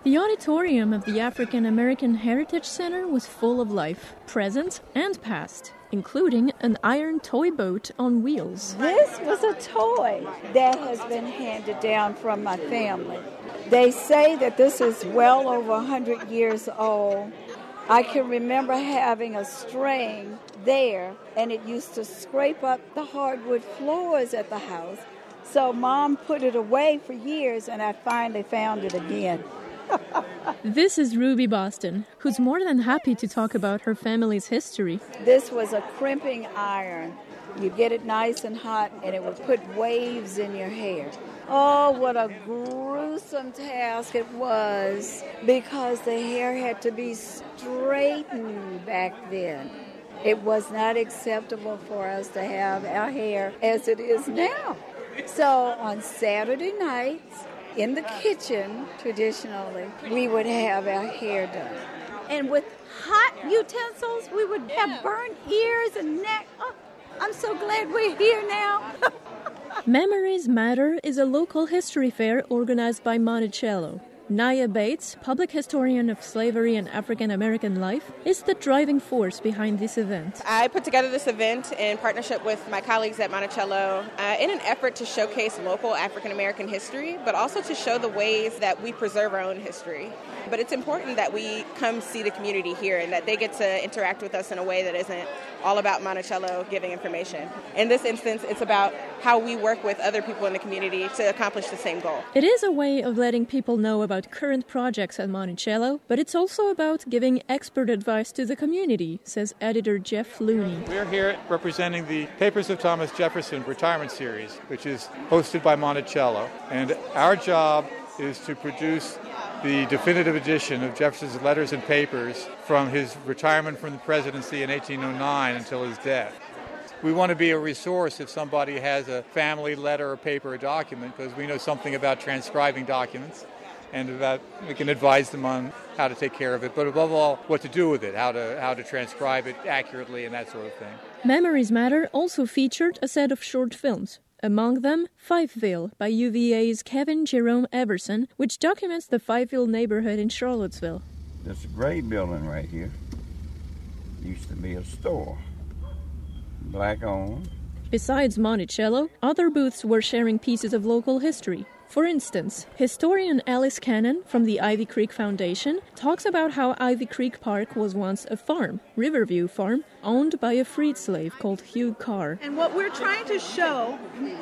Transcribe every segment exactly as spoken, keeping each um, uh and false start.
The auditorium of the African American Heritage Center was full of life, present and past, including an iron toy boat on wheels. This was a toy that has been handed down from my family. They say that this is well over one hundred years old. I can remember having a string there, and it used to scrape up the hardwood floors at the house. So Mom put it away for years, and I finally found it again. This is Ruby Boston, who's more than happy to talk about her family's history. This was a crimping iron. You get it nice and hot, and it would put waves in your hair. Oh, what a gruesome task it was, because the hair had to be straightened back then. It was not acceptable for us to have our hair as it is now. So on Saturday nights, in the kitchen, traditionally, we would have our hair done. And with hot utensils, we would have burned ears and neck. Oh, I'm so glad we're here now. Memories Matter is a local history fair organized by Monticello. Naya Bates, public historian of slavery and African American life, is the driving force behind this event. I put together this event in partnership with my colleagues at Monticello uh, in an effort to showcase local African American history, but also to show the ways that we preserve our own history. But it's important that we come see the community here and that they get to interact with us in a way that isn't all about Monticello giving information. In this instance, it's about how we work with other people in the community to accomplish the same goal. It is a way of letting people know about current projects at Monticello, but it's also about giving expert advice to the community, says editor Jeff Looney. We're here representing the Papers of Thomas Jefferson Retirement Series, which is hosted by Monticello. And our job is to produce the definitive edition of Jefferson's letters and papers from his retirement from the presidency in eighteen oh nine until his death. We want to be a resource if somebody has a family letter or paper or document, because we know something about transcribing documents and about we can advise them on how to take care of it, but above all, what to do with it, how to how to transcribe it accurately and that sort of thing. Memories Matter also featured a set of short films. Among them, Fifeville by U V A's Kevin Jerome Everson, which documents the Fifeville neighborhood in Charlottesville. This gray building right here used to be a store, black owned. Besides Monticello, other booths were sharing pieces of local history. For instance, historian Alice Cannon from the Ivy Creek Foundation talks about how Ivy Creek Park was once a farm, Riverview Farm, owned by a freed slave called Hugh Carr. And what we're trying to show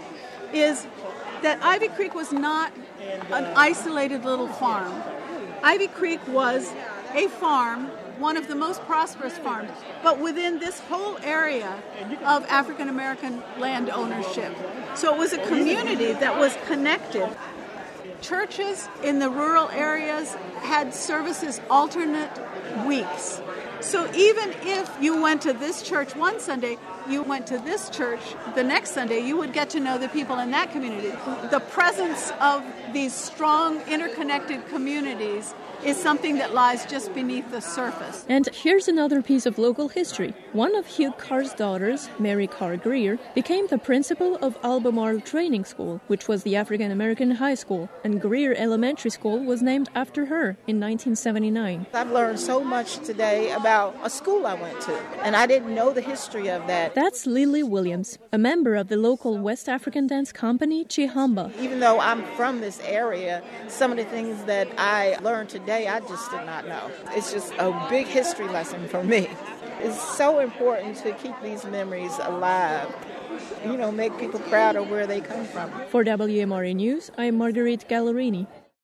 is that Ivy Creek was not an isolated little farm. Ivy Creek was a farm, one of the most prosperous farms, but within this whole area of African American land ownership. So it was a community that was connected. Churches in the rural areas had services alternate weeks. So even if you went to this church one Sunday, you went to this church the next Sunday, you would get to know the people in that community. The presence of these strong, interconnected communities is something that lies just beneath the surface. And here's another piece of local history. One of Hugh Carr's daughters, Mary Carr Greer, became the principal of Albemarle Training School, which was the African American high school, and Greer Elementary School was named after her in nineteen seventy-nine. I've learned so much today about a school I went to, and I didn't know the history of that. That's Lily Williams, a member of the local West African dance company, Chihamba. Even though I'm from this area, some of the things that I learned today I just did not know. It's just a big history lesson for me. It's so important to keep these memories alive. You know, make people proud of where they come from. For W M R A News, I'm Marguerite Gallerini.